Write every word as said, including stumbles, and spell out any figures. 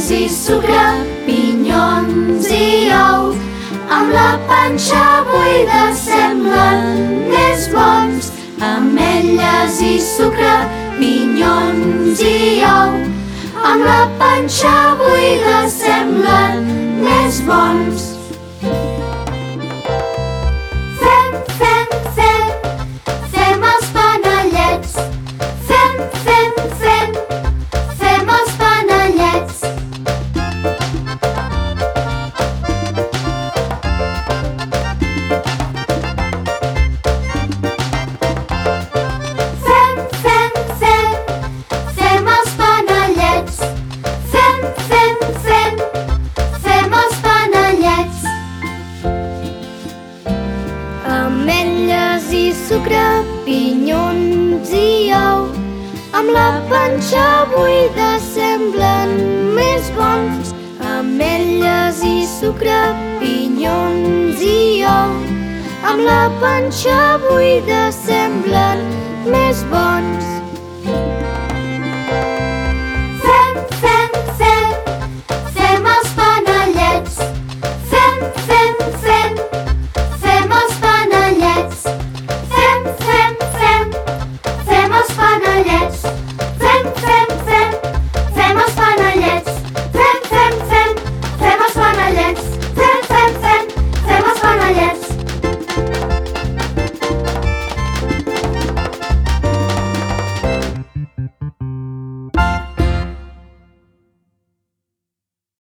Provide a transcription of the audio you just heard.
ametlles i sucre, pinyons i ous. Amb la panxa buida semblen més bons. Ametlles i sucre, pinyons i ous. Amb la panxa buida semblen més bons. Fem, fem, fem, fem els panellets. Fem, fem, fem, fem els panellets. Fem, fem, fem, fem els panellets. Fem, fem, fem, fem els panellets. Ametlles i sucre, pinyons i ous. Amb la panxa buida semblen més bons. Ametlles i sucre, pinyons i ous. Amb la panxa buida semblen més bons. Fem, fem, fem, fem els panellets. Fem, fem, fem, fem els panellets. Fem, fem, fem, fem els panellets. Fem, fem, fem, fem els panellets. Fem, fem, fem, fem els panellets. Fem, fem, fem, fem els panellets.